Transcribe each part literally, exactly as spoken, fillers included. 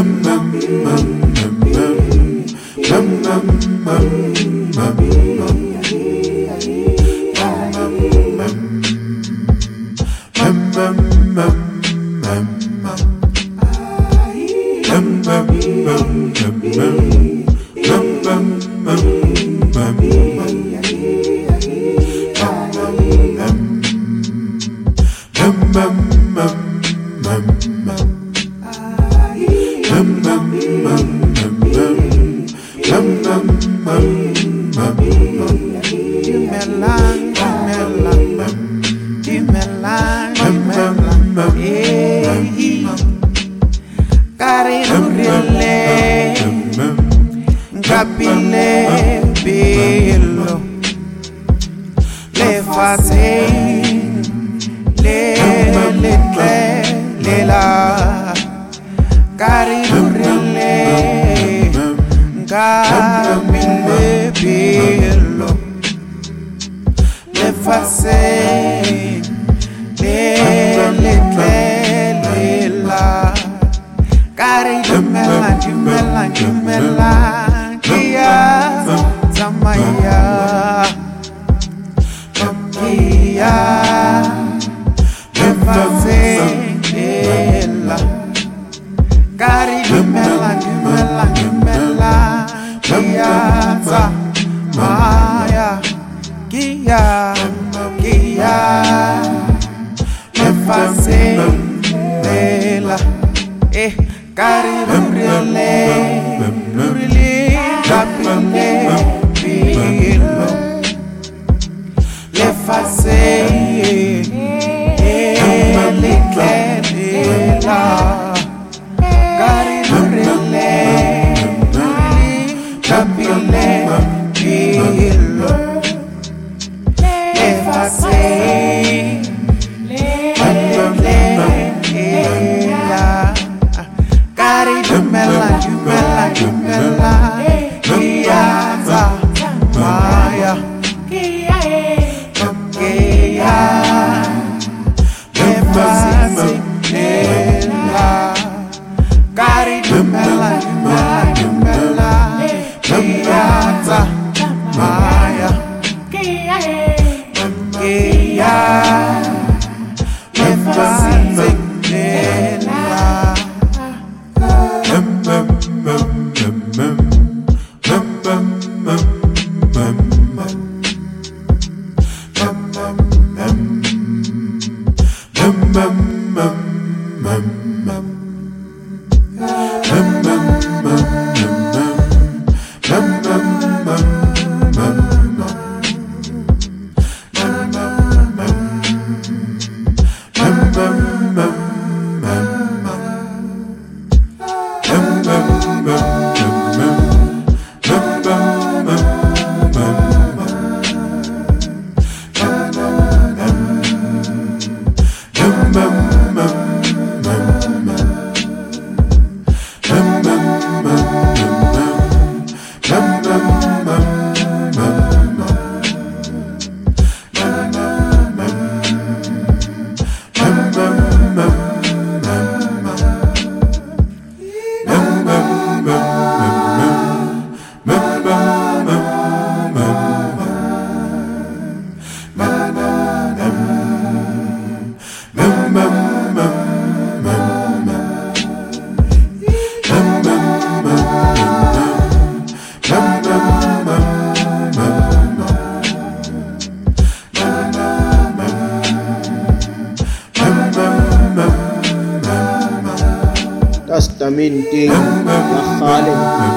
Testamente ya kgale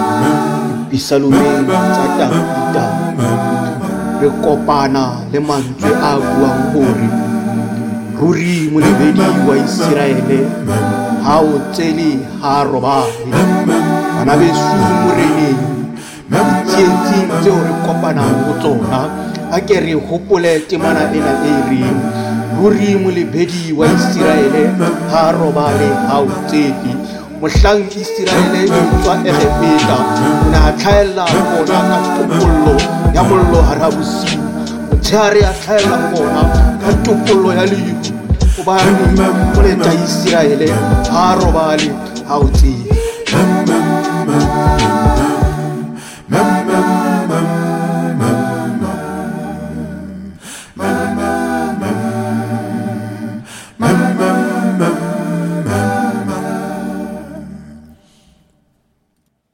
disalomeng tsa Dafita re kopana le mantswe a buang hore ruri molebedi wa Iseraele ha o tsele ha robale bana beso moreneng tsietsi tseo re kopanang ho tsona a ke re hopole temana ena e reng ruri molebedi wa Iseraele ha robale ha o tsele mohlang Iseraele e tswa Egepeta na tlhaela bona ka topollo ya mollo hara bosiu motshare a tlhaela bona ka topollo ya lehu hobane moleta Iseraele ha robale ha o tsele Mama, mama,